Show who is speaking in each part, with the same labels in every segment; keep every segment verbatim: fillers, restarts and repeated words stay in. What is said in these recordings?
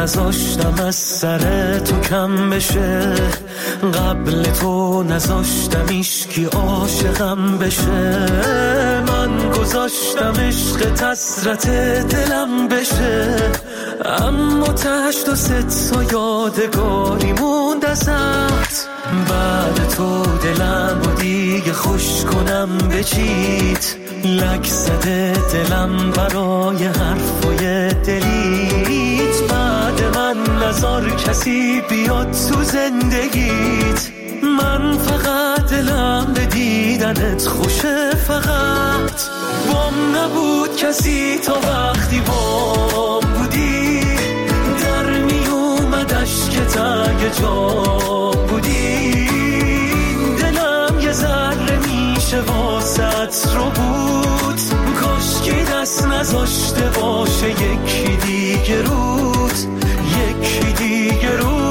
Speaker 1: نذاشتم از سر تو کم بشه، قبل تو نذاشتم ایشکی عاشقم بشه. من گذاشتم عشق حسرت دلم بشه، اما تشت و ست تا یادگاری موند ازت. بعد تو دلم و دیگه خوش کنم بچید، لک زده دلم برای حرفای دلیت. بعد من نذار کسی بیاد تو زندگیت، من فقط دلم به دیدنت خوشه. فقط بام نبود کسی تا وقتی بام بودی، در می اومد اشک تنگ جام بودی. دلم یه ذره میشه واسط رو بود، کاش که دست نذاشته باشه یکی دیگه رود، یکی دیگه رود.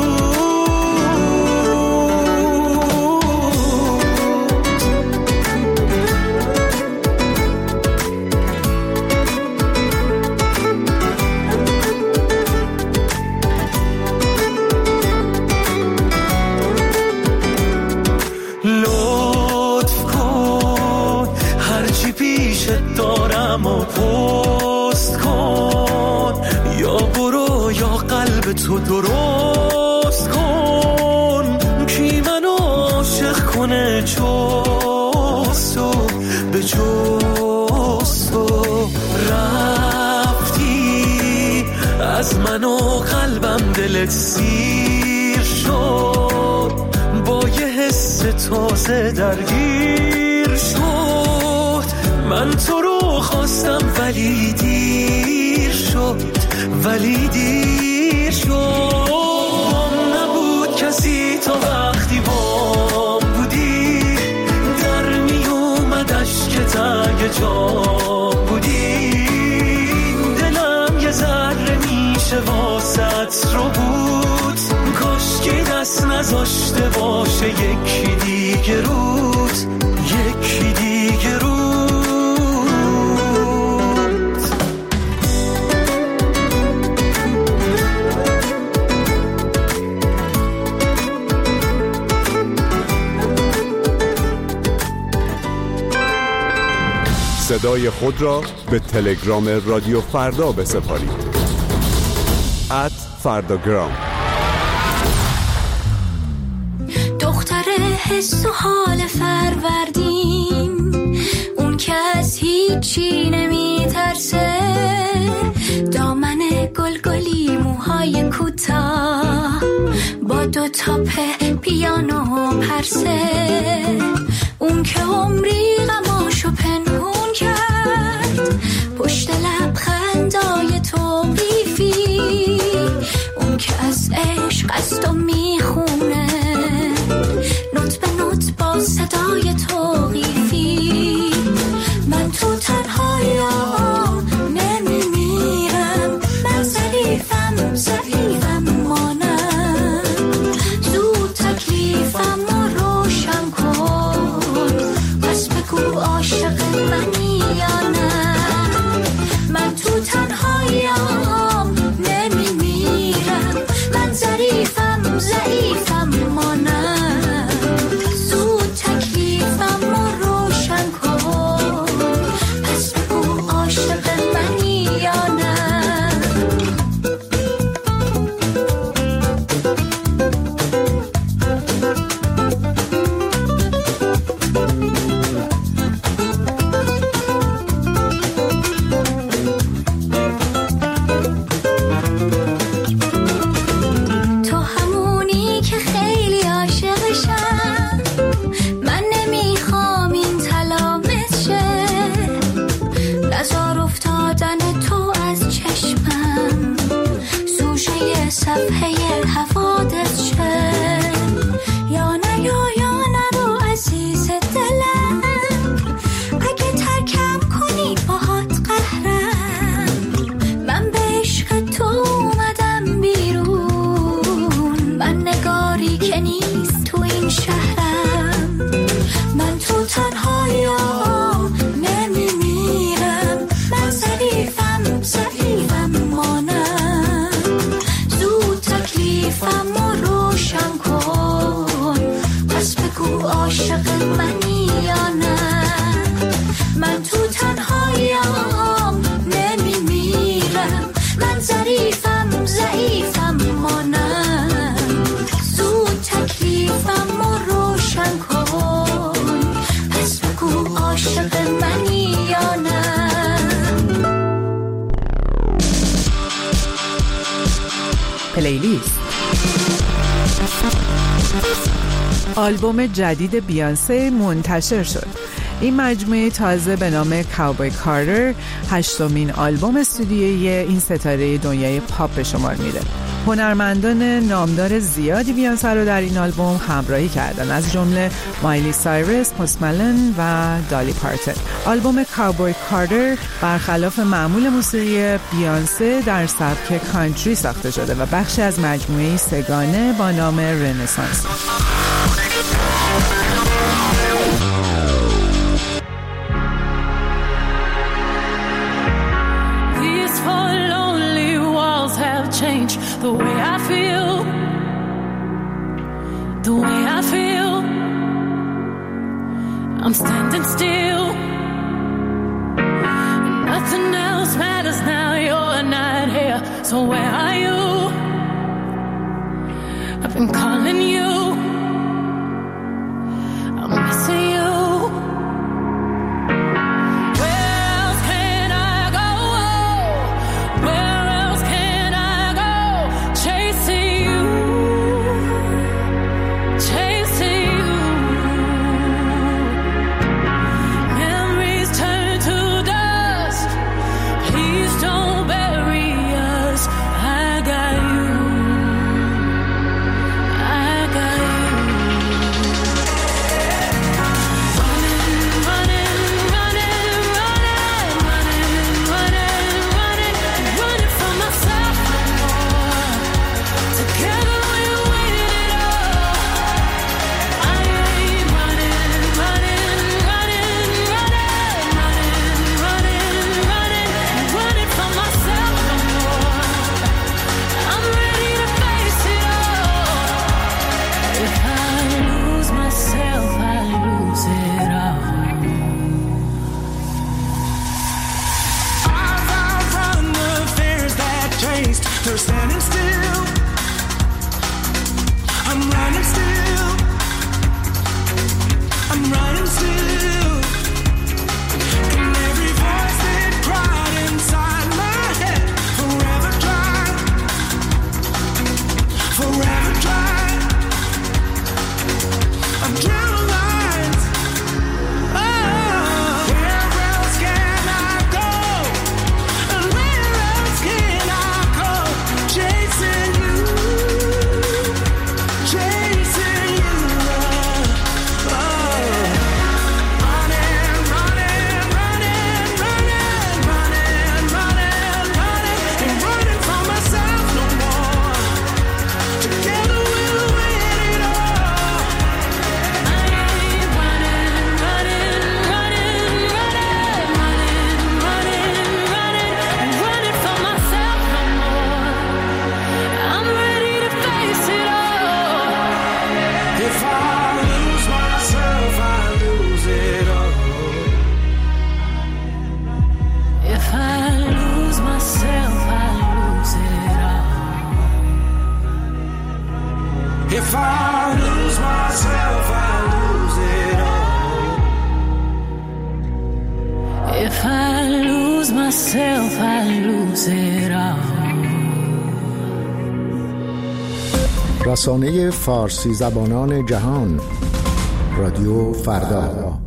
Speaker 1: دارم و پست کن، یا برو یا قلب تو درست کن. کی منو عاشق کنه جستو به جستو؟ رفتی از من و قلبم دلت سیر شد، با یه حس تازه درگیر شد. من تو رو خواستم ولی دیر شد، ولی دیر شد. نبود کسی تا وقتی بام بودی، در می اومد اشک تنگ جام بودی. دلم یه ذره میشه واسط رو بود، کاش که دست نذاشته باشه یکی دیگه رود، یکی دیگه رود.
Speaker 2: صدای خود را به تلگرام رادیو فردا بسپارید. ات فرداگرام.
Speaker 3: دختر حس و حال فروردین، اون که از هیچی نمی ترسه، دامن گلگلی موهای کوتاه با دو تاپ پیانو پرسه. اون که عمری غماشو پنهون کرد پشت لبخندای توقیفی، اون که از عشق است و میخونه نوت به نوت با صدای توقیفی. من تو تنهایم نمیمیرم، من ضعیفم ضعیفم مانم، زود تکلیفم رو روشن کن، پس بگو عاشق منی یا نه. من تو تنهایم نمیمیرم، من ضعیفم ضعیفم مانم، زود تکلیفم رو روشن کن، پس بگو عاشق منی یا نه. ضعیفم ضعیفم مانم، زود
Speaker 4: پلیلیست. آلبوم جدید بیانسه منتشر شد. این مجموعه تازه به نام کاوبوی کارتر هشتمین آلبوم استودیویی این ستاره دنیای پاپ به شمار میره. هنرمندان نامدار زیادی بیانسه رو در این آلبوم همراهی کردن، از جمله مایلی سایرس، پست مالون و دالی پارتن. آلبوم کاوبوی کارتر برخلاف معمول موسیقی بیانسه در سبک کانتری ساخته شده و بخشی از مجموعه سگانه با نام رنسانس.
Speaker 1: Change the way I feel, the way I feel. I'm standing still. Nothing else matters now. You're not here. So where are you? I've been calling you. I'm missing you. They're standing still. I'm running still. I'm running still. And every voice that cried inside my head, forever dry, forever dry. I'm drowning lines. Oh, where else can I go? And where else can I? Chasing you, chasing you, oh. Running, running, running, running, running, running, running, ain't running from myself no more. Together we'll win it all. I ain't running, running, running, running, running, running, running, ain't running from myself no more. I'm ready to face it all. If I lose myself, I lose it all. If I lose myself, I lose it all. If I lose myself, I lose it all. If I lose myself, I lose it all.
Speaker 5: رسانه فارسی زبانان جهان، رادیو فردا.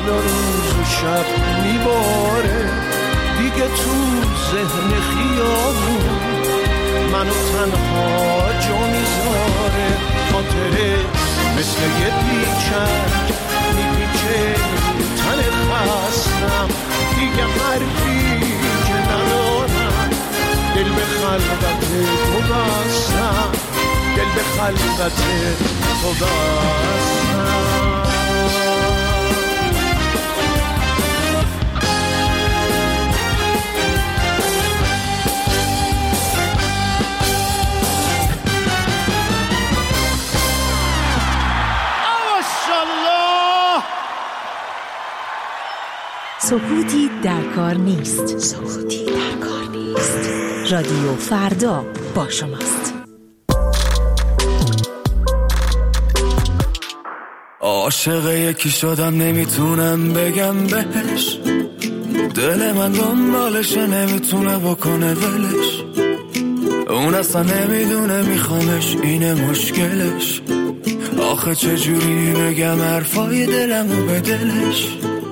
Speaker 1: حالا روز و شب میباره دیگه تو ذهن خیابون منو تنها جا میذاره. خاطره مثل یه پیچک میپیچه تن خستم دیگه حرفی که ندارم دل به خلوت تو بستم دل به خلوت تو بستم.
Speaker 6: سکوتی در کار نیست. سکوتی در کار نیست. رادیو فردا با شماست.
Speaker 7: عاشق یکی شدم نمیتونم بگم بهش، دل من دنبالشه نمیتونه بکنه ولش، اون اصلا نمیدونه میخوامش اینه مشکلش. آخه چجوری بگم حرفای دلمو به دلش.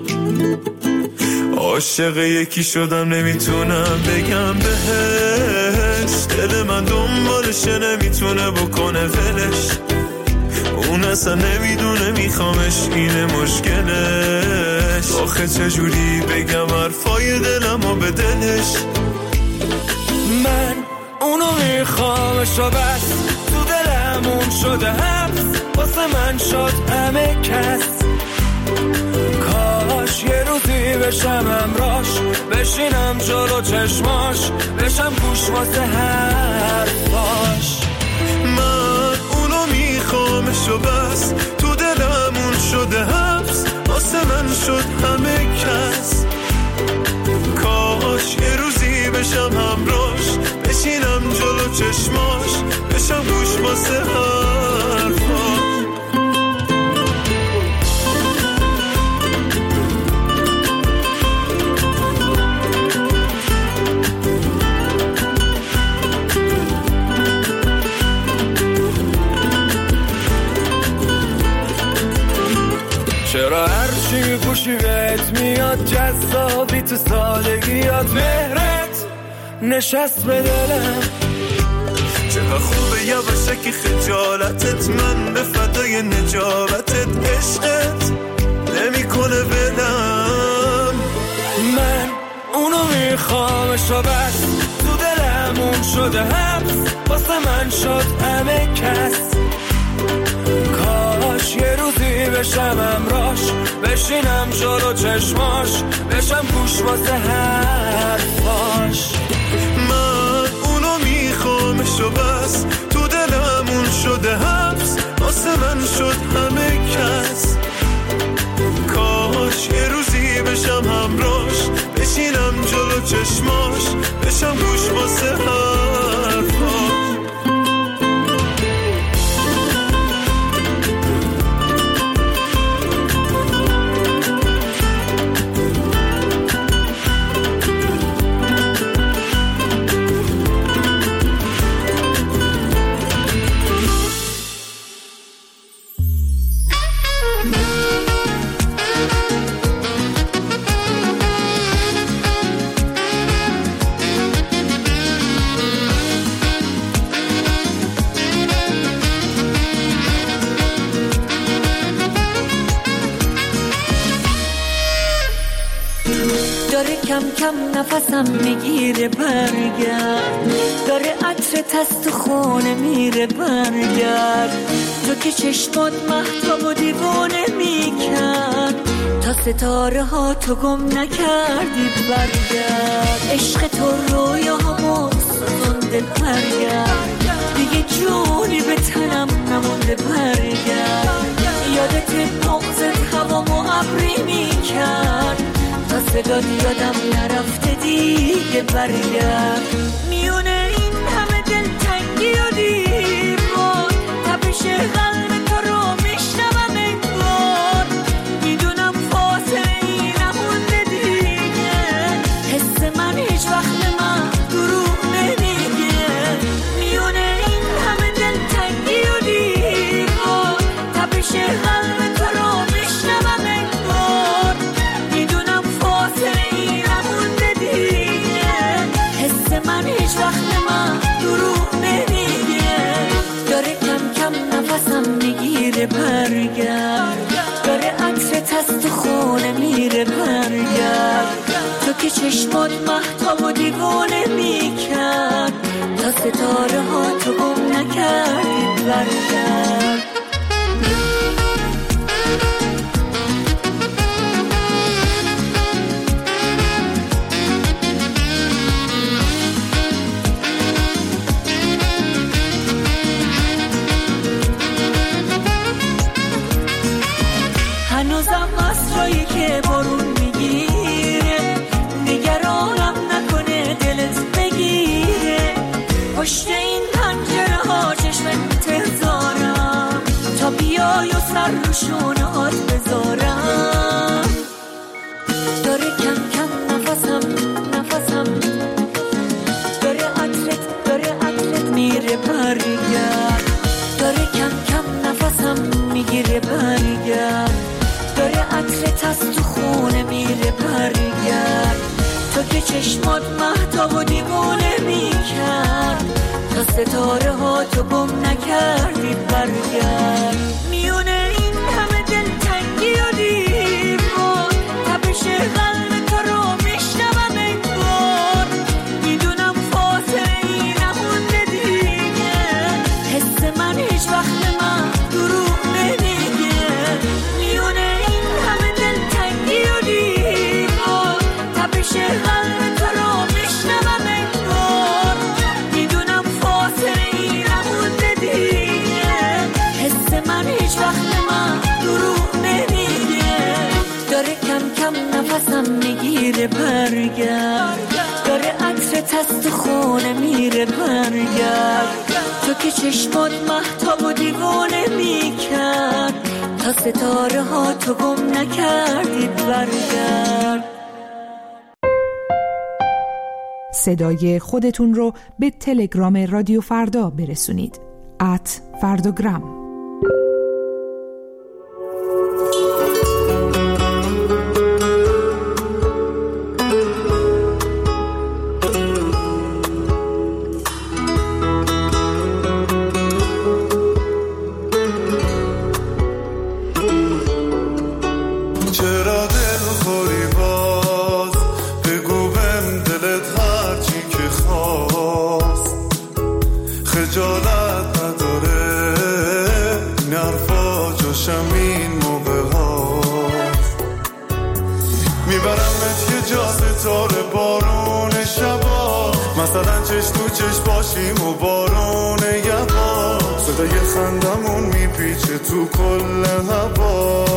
Speaker 7: عاشق یکی شدم نمیتونم بگم بهش، دل من دنبالشه نمیتونه بکنه ولش، اون اصلا نمیدونه میخوامش اینه مشکلش. آخه چجوری بگم حرفای دلمو به دلش. من اونو میخوامش و بس تو دلمون شده حبس، واسه من شد همه کس. کاش یه روزی بشم همراش، بشینم جلو چشماش، بشم گوش واسه حرفاش. من اونو میخوامش و بس تو دلمون شده حبس، واسه من شد همه کس. کاش یه روزی بشم همراش، بشینم جلو چشماش، بشم گوش واسه حرفاش. چرا هرچی میپوشی بهت میاد جذابی، تو سالگیات مهرت نشست به دلم. چقدر خوبه یواشکی خجالتت، من به فدای نجابتت، عشقت نمیکنه بلم. من اونو میخوامش و بس تو دلمون شده حبس، واسه من شد همه کس. کاش یه روزی بشم همراش، بشینم جلو چشماش، بشم گوش واسه حرفاش. من اونو میخوامش و بس تو دلمون شده حبس، واسه من شد همه کس. کاش یه روزی بشم همراش، بشینم جلو چشماش، بشم گوش واسه حرفاش.
Speaker 8: کم کم نفسم میگیره برگرد، داره عطرت از تو خونه میره برگرد. تو که چشمات مهتاب و دیوانه میکرد، تا ستاره ها تو گم نکردی برگرد. عشق تو رویامو سوزونده برگرد، دیگه جونی به تنم نمونده برگرد. یادت بغضت هوامو ابری میکرد، تا صدات یادم نرفته دیگه برگرد. میونه این همه دلتنگی و دیوار، تپش قلب تو رو میشنوم انگار. میدونم فاصله ای نمونده دیگه، حس من هیچ وقت من دروغ نمیگه. میونه این همه دلتنگی و دیوار، تپش قلب تو رو میشنوم انگار. وقت من دروغ نمیگه، داره کم کم نفسم میگیره برگرد، داره عطرت از تو خونه میره برگرد، تو که چشمات مهتاب و دیوانه میکرد، تا ستاره ها تو گم نکردی برگرد. هنوزم مسرایی که بارون میگیره، نگرانم نکنه دلت بگیره، پشت این پنجره ها چشم انتظارم، تا بیای و سر رو شونهات بذارم، داره کم کم نفسم نفسم داره عطرت داره عطرت میره برگرد، داره کم کم نفسم میگیره برگرد، داره عطرت از تو خونه میره برگرد، تو که چشمات مهتاب و دیوانه میکرد، تا ستاره ها تو گم نکردی برگرد. میونه این همه دلتنگی و دیوار، تپش قلب تو رو میشنوم انگار، میدونم فاصله ای نمونده دیگه، حس من هیچ وقت من دروغ نمیگه، میونه این همه دلتنگی و دیوار، تپش قلب تو رو میشنوم انگار، میدونم فاصله ای نمونده دیگه، حس من هیچ وقت من دروغ نمیگه، داره کم کم نفسم میگیره برگرد، داره عطرت از تو خونه میره برگرد، تو که چشمات مهتاب و دیوانه میکرد، تا ستاره ها تو گم نکردی برگرد.
Speaker 9: صدای خودتون رو به تلگرام رادیو فردا برسونید. ات فرداگرام.
Speaker 7: چرا دل خوری باز، بگو بهم دلت هرچی که خواست، خجالت نداره این حرفا جاشم این موقع هاست، میبرمت یه جا ستاره بارون شبا، مثلا چش تو چش باشیم و بارون یبا، صدای خندمون میپیچه تو کل هوا،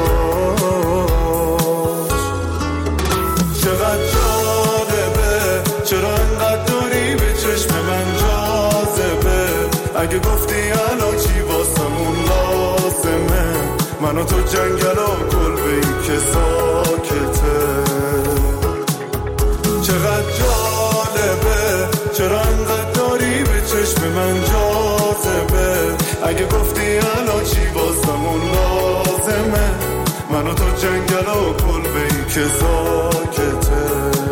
Speaker 7: چقدر جالبه چرا انقدر داری به چشم من جاذبه، اگه گفتی الان چی واسمون لازمه، من و تو جنگل و کلبه‌ای که ساکته، چقدر جالبه چرا انقدر داری به چشم من جاذبه، اگه گفتی الان چی واسمون لازمه، من و تو جنگل و کلبه‌ای که ساکته.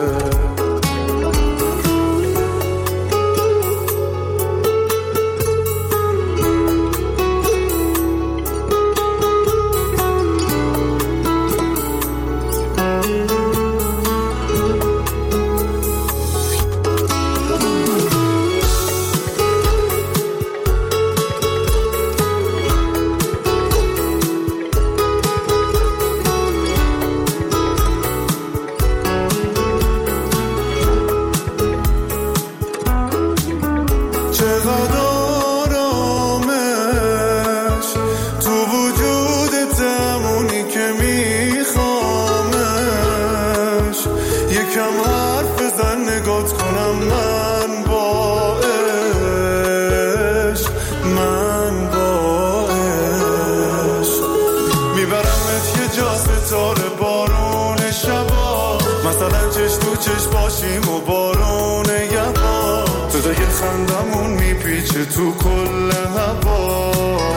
Speaker 7: تو کل هواش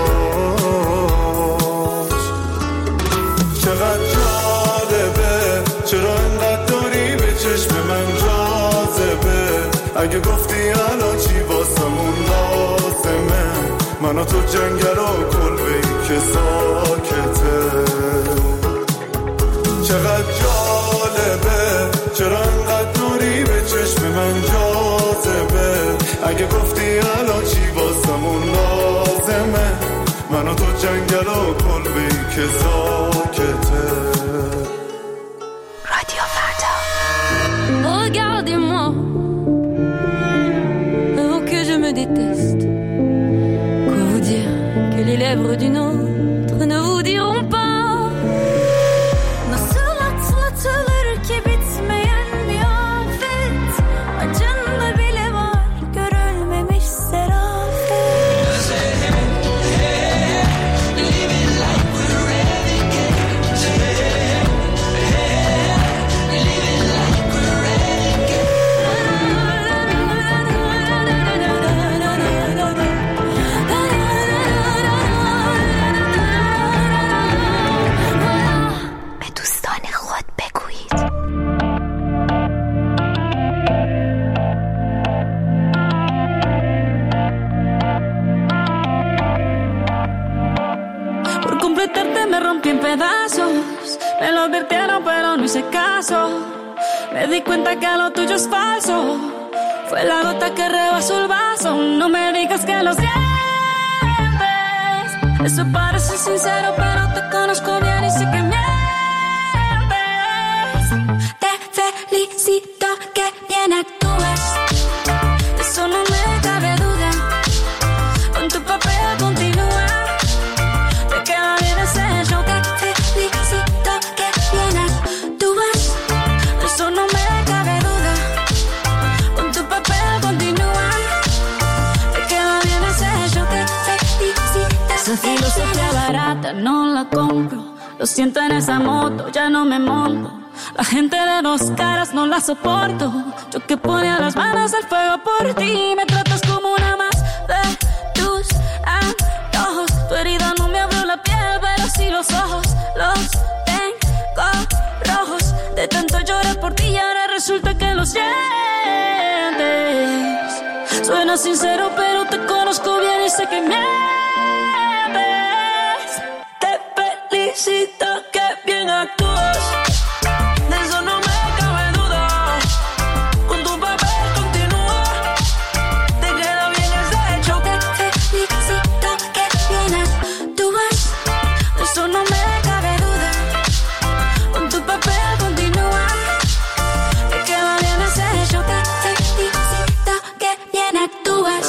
Speaker 7: چقدر جالبه چرا انقدر داری به چشم من جاذبه، اگه گفتی واسمون لازمه من و تو جنگل و کلبه‌ای که ساکته چقدر جالبه چرا انقدر نوری به چشم من جاذبه اگه گفتی الان چی واسمون لازمه من و تو جنگل و کلبه‌ای که ساکته
Speaker 3: رادیو فردا.
Speaker 10: Regardez-moi, avant que je me déteste. Quoi vous dire que les lèvres d'une autre ne vous diront pas. Nasıl atlatılır ki bitmeyen bir afet. Acında bile var görülmemiş serafet. Living like we're renegades. Living like we're renegades.
Speaker 3: به دوستان خود بگویید.
Speaker 10: Por completarte me rompí en pedazos. Me lo advirtieron pero no hice caso. Me di cuenta que lo tuyo es falso. Fue la gota que rebasó el vaso. No me digas que lo sientes. Eso parece sincero pero te conozco bien y sé que mientes.
Speaker 3: Te felicito que bien actúas.
Speaker 10: De eso no me cabe duda. Con tu papel continúa. Te queda bien ese show.
Speaker 3: Te felicito que bien actúas.
Speaker 10: De eso no me cabe duda. Con tu papel continúa. Te queda bien ese show.
Speaker 3: Te felicito
Speaker 10: Esa
Speaker 3: que
Speaker 10: filosofía barata no la compro. Lo siento en esa moto, ya no me monto. La gente de dos caras no la soporto. Yo que ponía las manos al fuego por ti. Me tratas como una más de tus antojos. Tu herida no me abrió la piel, pero sí los ojos. Los tengo rojos. De tanto llorar por ti y ahora resulta que lo sientes. Suena sincero, pero te conozco bien y sé que mientes. Te felicito que bien actúas. De eso no me cabe duda. Con tu papel continúa. Te queda bien ese hecho.
Speaker 3: Te felicito que bien actúas.
Speaker 10: De eso no me cabe duda. Con tu papel continúa. Te queda bien ese hecho.
Speaker 3: Te felicito que bien actúas.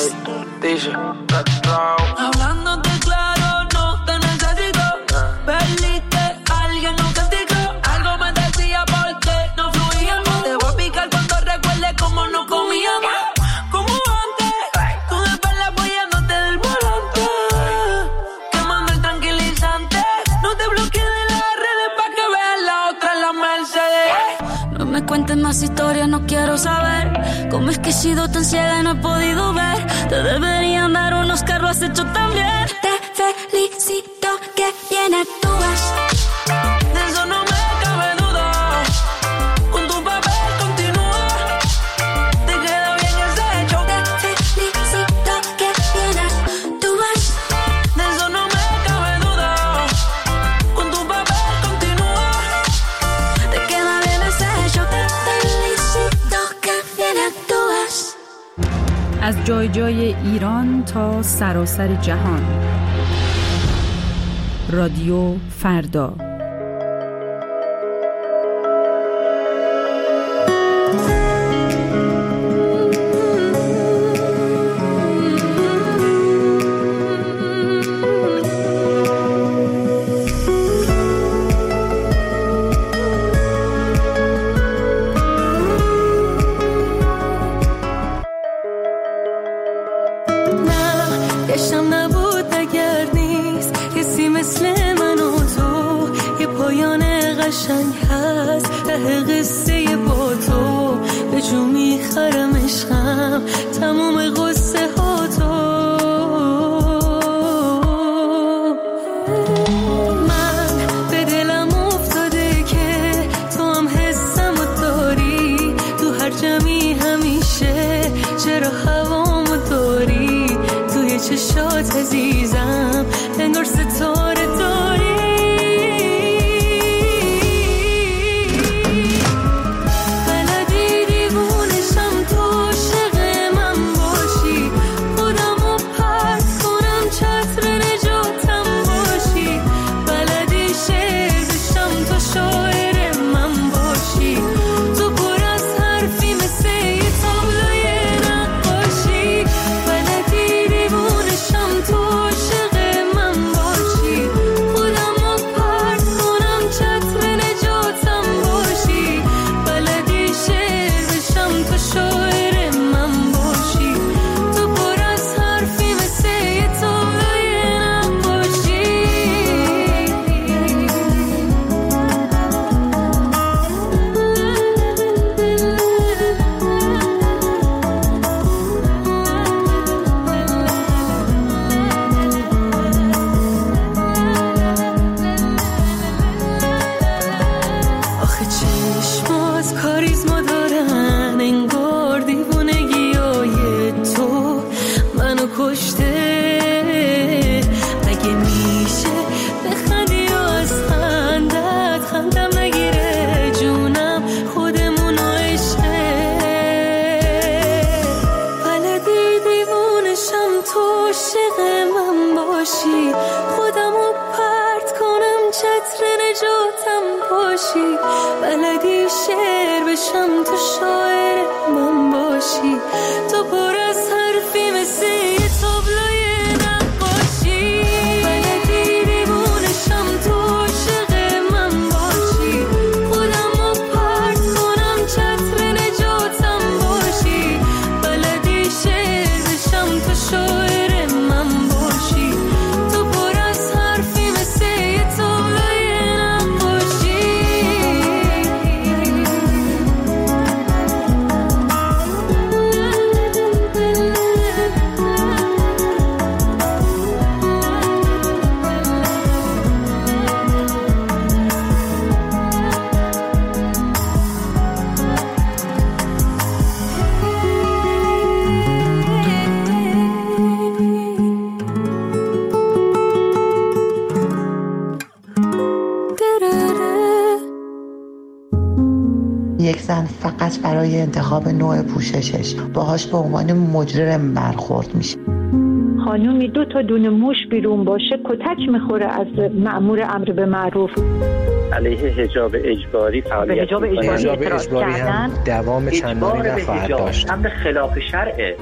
Speaker 10: Hablándote claro, no te necesito. Perdiste, alguien no castigó. Algo me decía porque no fluíamos. Te voy a picar cuando recuerde cómo no comíamos. Como antes, con el pelo apoyándote del volante. Quemando el tranquilizante. No te bloquees de las redes pa' que veas la otra en la Mercedes. No me cuentes más historias, no quiero saber. Cómo es que he sido tan ciega y no he podido ver. Te deberían dar un Oscar, lo has hecho tan bien.
Speaker 3: Te felicito que bien actúas.
Speaker 10: De eso no me cabe duda. Con tu papel continúa. Te queda bien ese hecho.
Speaker 3: Te felicito que bien actúas.
Speaker 10: De eso no me cabe duda. Con tu papel continúa. Te queda bien ese hecho.
Speaker 3: Te felicito que bien actúas.
Speaker 11: از جای جای ایران تا سراسر جهان. رادیو فردا.
Speaker 10: گشتم نبود اگر نیست کسی مثل من و تو. یه پایان قشنگ هست ته قصه با تو. به جو میخرم عشقم تموم قصه ها تو. من به دلم افتاده که تو هم حسم داری. تو هر جمعی همیشه چرا هوامو داری.
Speaker 8: داری توی چشات عزیزم، انگار ستاره داری.
Speaker 12: یک زن فقط برای انتخاب نوع پوششش باهاش به عنوان مجرم برخورد میشه.
Speaker 13: خانومی دو تا دونه موش بیرون باشه کتک میخوره از مأمور امر به معروف.
Speaker 14: علیه حجاب اجباری فعالیت
Speaker 13: حجاب اجباری,
Speaker 14: حجاب
Speaker 13: اجباری هم
Speaker 15: دوام چندانی نخواهد داشت.
Speaker 14: امر خلاف شرعه.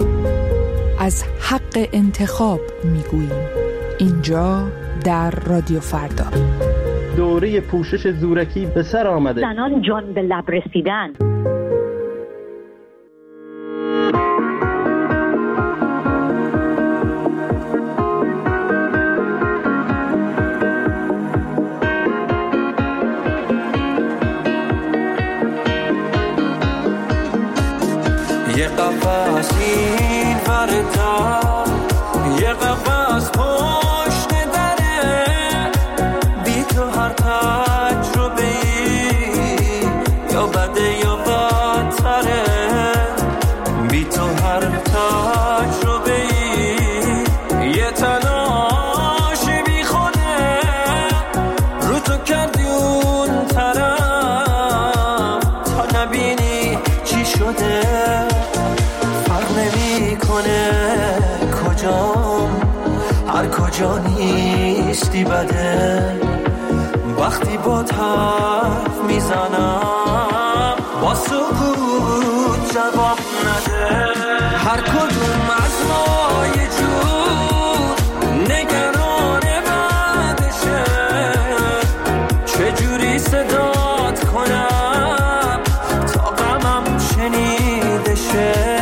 Speaker 9: از حق انتخاب میگوییم اینجا در رادیو فردا.
Speaker 16: دوره پوشش زورکی به سر آمده.
Speaker 13: زنان جان به لب رسیدن.
Speaker 7: یه قفص این وردا، یه قفص پشت دره، بی تو هر تجربه‌ای یا بده یا بدتره، بی تو هر تجربه‌ای یه تلاش بی خوده، رو تو کردی اون طرف تا نبینی چی شده. کجام هر کجا نیستی بده، وقتی با حرف میزنم با سکوت جواب نده. هر کدوم از ما یه جور نگران بعدشه، چجوری صدات کنم تا غمم شنیده شه.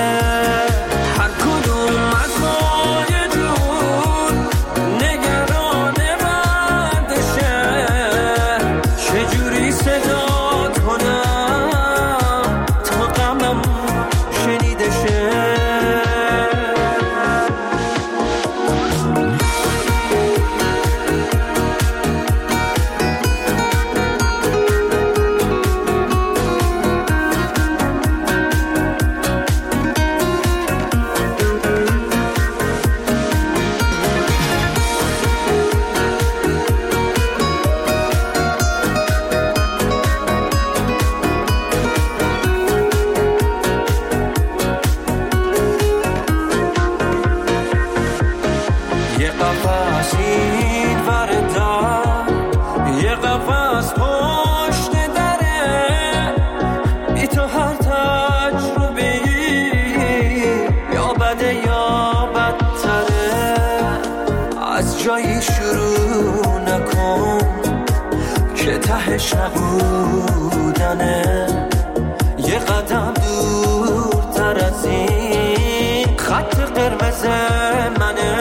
Speaker 7: جایی شروع نکن که تهش نبودنه، یه قدم دورتر از این خط قرمز منه.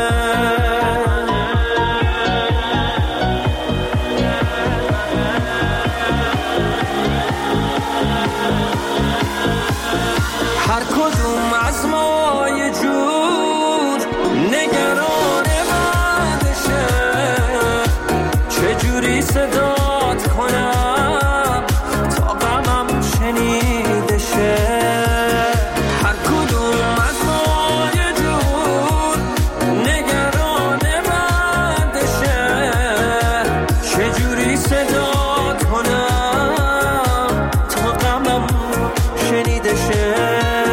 Speaker 7: هر کدوم از ما یه جور نگران بعدشه، چجوری صدات کنم تا غمم شنیده شه. هر کدوم از ما یه جور نگران بعدشه، چجوری صدات کنم تا غمم شنیده شه.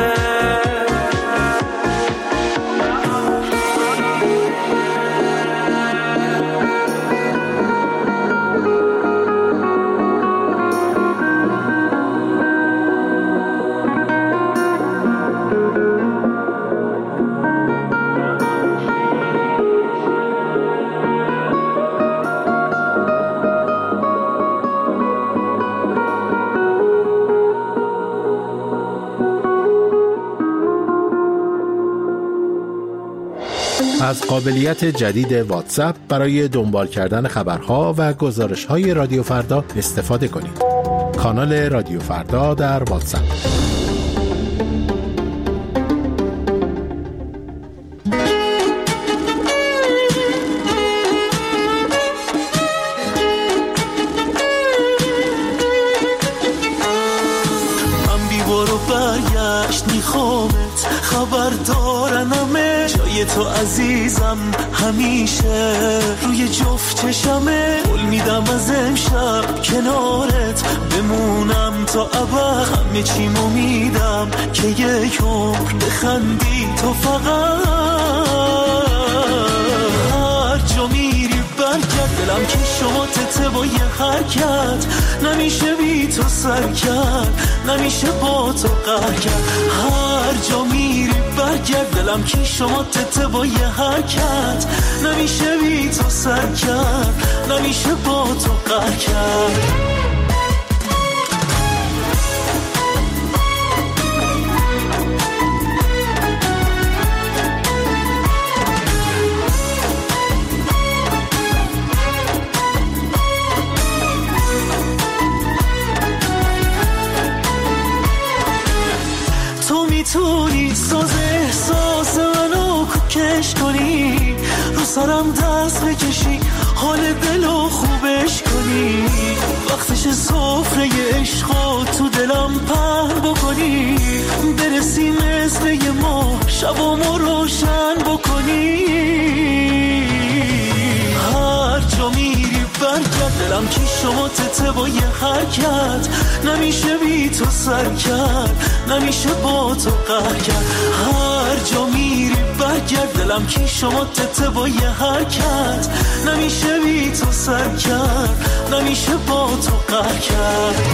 Speaker 5: از قابلیت جدید واتساپ برای دنبال کردن خبرها و گزارش‌های رادیو فردا استفاده کنید. کانال رادیو فردا در واتساپ.
Speaker 17: من بی برو برگشت میخوامت، خبر دارنمه جای تو عزیزم همیشه روی جفت چشمه. قول میدم از امشب کنارت بمونم تا ابد، همه چیمو میدم که یک عمر بخندی تو فقط. هر جا میری برگرد، دلم که شما تته با یه حرکت نمیشه بی تو سر کرد، نمیشه با تو قهر کرد. هر جا میری برگرد، دلم که شما تته با یه حرکت نمیشه بی تو سر کرد، نمیشه با تو قهر کرد. میتونی ساز احساس منو کوکش کنی، رو سرم دست بکشی، حال دلو خوبش کنی، وقتش سفره عشقو تو دلم پهن بکنی، برسی مثل یه ماه شبامو روشن بکنی. هر جا میری برگرد، دلم که شما تته با یه حرکت نمیشه بی تو سر کرد، نمیشه با تو قهر کرد. هر جا میری برگرد، دلم که شما تته با یه حرکت نمیشه بی تو سر کرد، نمیشه با تو قهر کرد.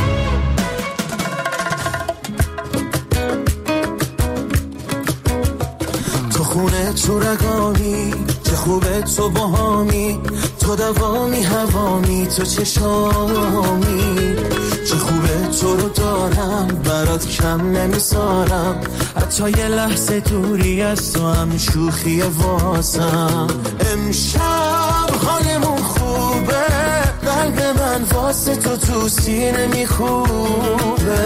Speaker 17: تو خونه تو رگامی، چه خوبه تو باهامی، تو دوامی هوامی، تو چشامی، چه خوبه تو رو دارم، برات کم نمیسارم، حتی یه لحظه دوری از تو هم شوخی واسم. امشب حالمون خوبه، قلب من واسه تو تو سینه میخوبه،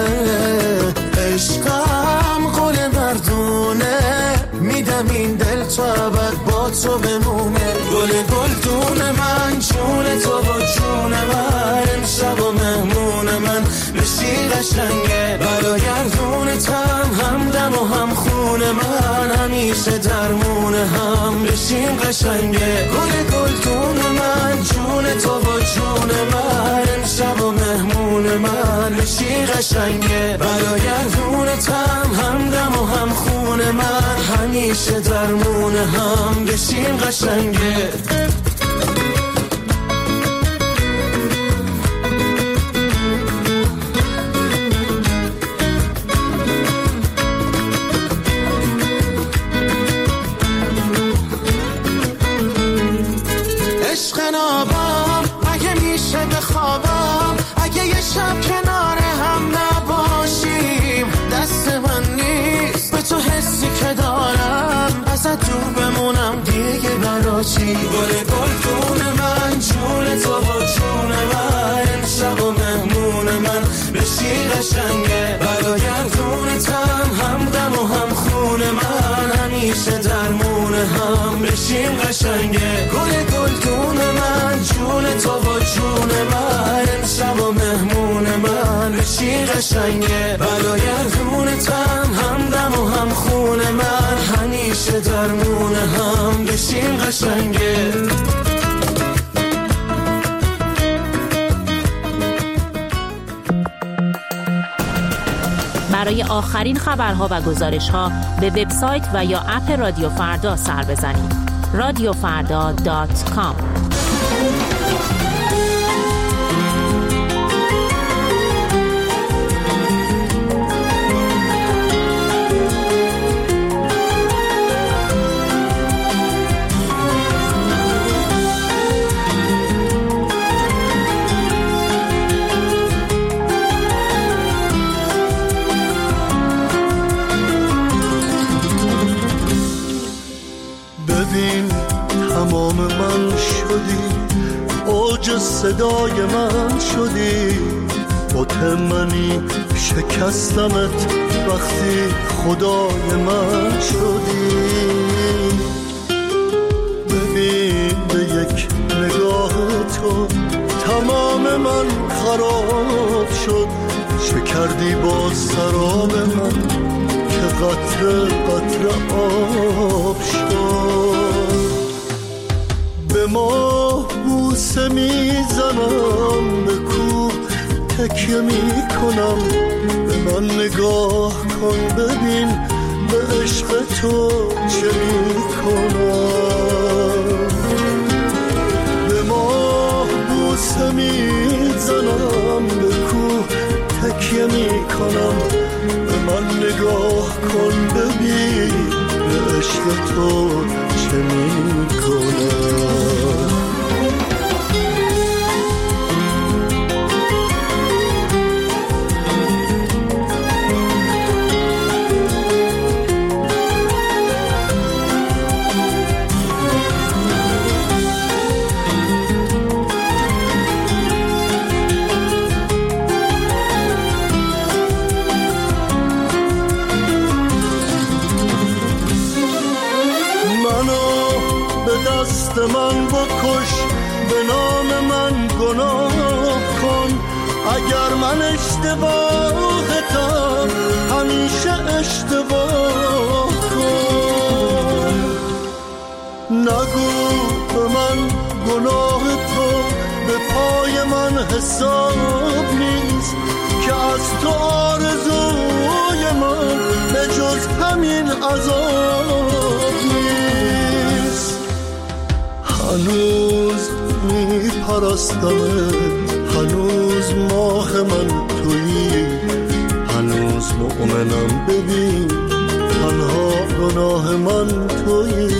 Speaker 17: عشقم قول مردونه، میدم این دل تو ابد با تو بمونه. گل گلدون من، جون تو با جون من، امشب و مهمون من بشی قشنگه، برگردونتم همدم و هم خون من، همیشه درمون هم بشیم قشنگه. گل گلدون من، جون تو با جون من، امشب و مهمون من بشی قشنگه، برگردونتم همدم و هم خون من، همیشه درمون هم بشیم قشنگه. عشق نابم، اگه میشه بخوابم، اگه یه شب کنار هم نباشیم. دست من نیست به تو حسی که دارم، ازت دور بمونم دیگه برا چی؟ گل گلدون من، جون تو و جون من، امشب و مهمون من بشی قشنگه. برگردونتم همدم و هم خون من، همیشه درمون هم بشیم قشنگه. گل گلدون من، جون تو و جون من، امشب و مهمون من بشی قشنگه. برگردونتم همدم و هم خون من، همیشه درمون هم بشیم قشنگه.
Speaker 6: برای آخرین خبرها و گزارش‌ها به وبسایت و یا اپ رادیو فردا سر بزنید. رادیو فردا دات کام.
Speaker 18: تمام من شدی، اوج صدای من شدی، بت منی شکستمت وقتی خدای من شدی. ببین به یک نگاه تو تمام من خراب شد، چه کردی با سراب من که قطره قطره آب شد. به ما بوسه میزنم، به کوه تکیه میکنم، به من نگاه کن ببین به عشق تو چه میکنم. به ما بوسه میزنم، به کوه تکیه میکنم، به من نگاه کن ببین به عشق تو چه میکنم. من بکش، به نام من گناه کن، اگر من اشتباهتم همیشه اشتباه کن. نگو به من گناه تو به پای من حساب نیست، که از تو آرزوی من به جز همین عذاب نیست. هنوز میپرستمت، هنوز ماه من تویی، هنوز مؤمنم ببین تنها گناه من تویی.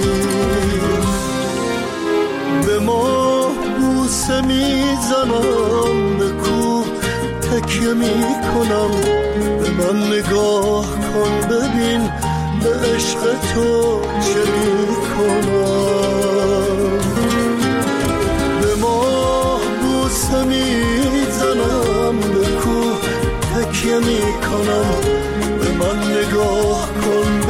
Speaker 18: به ما بوسه میزنم، به کوه تکیه میکنم، به من نگاه کن ببین به عشق تو چه میکنم. به ما بوسه میزنم، به کوه تکیه میکنم، به من نگاه کن